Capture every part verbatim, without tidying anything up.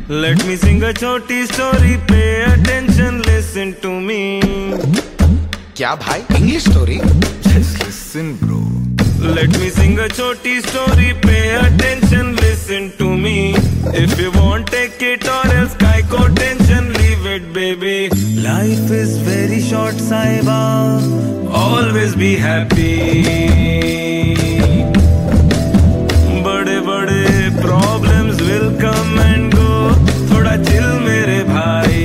Let me sing a choti story, pay attention, listen to me. क्या भाई? English story? Just listen bro. Let me sing a choti story, pay attention, listen to me. If you want take it or else kai ko tension, leave it baby. Life is very short Saiba, always be happy. बड़े बड़े problems will come and go, थोड़ा chill मेरे भाई.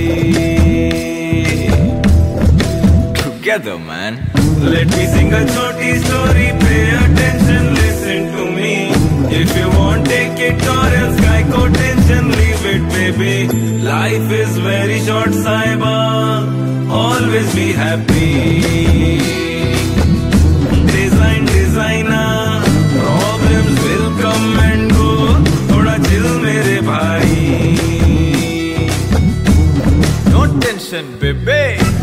Together man. Let me sing a choti story, pay attention, listen to me. If you want take it or else kai ko tension, leave it baby. Life is very short Saiba, always be happy. Design designer, problems will come and go, thoda chill mere bhai. No tension baby.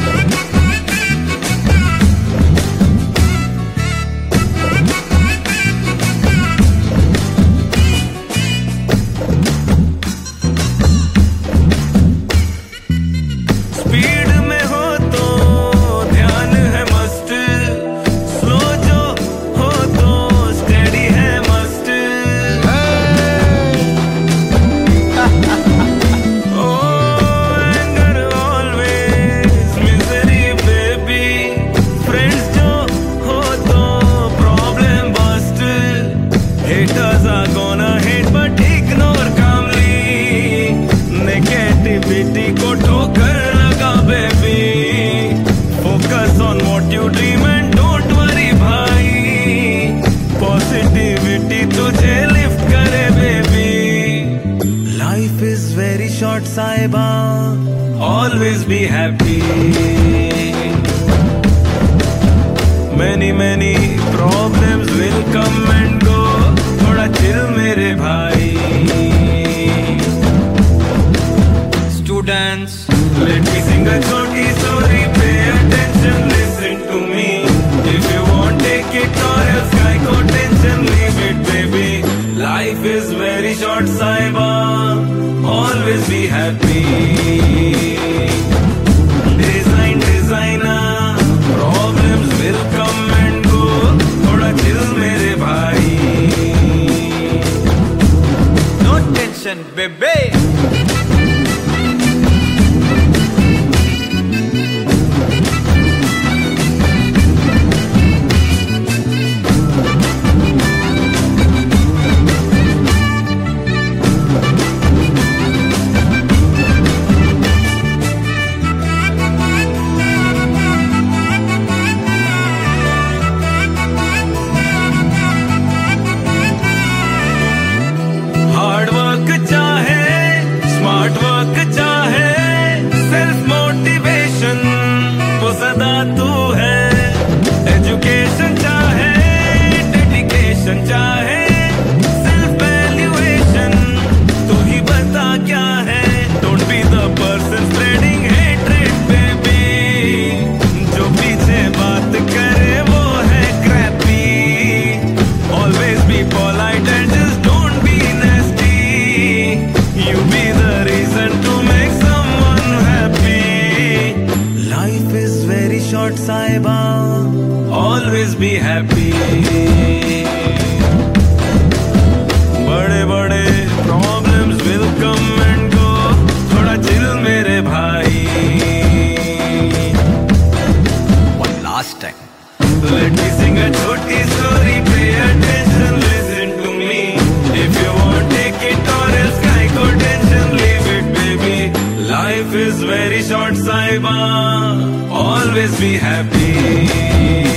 Saiba, always be happy. Many many problems will come and go, thoda chill mere bhai. Students, let me sing a choti story, pay attention, listen to me. If you want take it or else kai ko tension, leave it baby. Life is very short Saiba, always be happy. Design designer, problems will come and go, thoda chill mere bhai. No tension baby. Saiba, always be happy. बड़े बड़े problems will come and go, थोड़ा chill मेरे भाई. One last time. Let me sing a choti story, pay attention, listen to me. If you want take it or else kai ko tension, leave it baby. Life is very short Saiba, always be happy.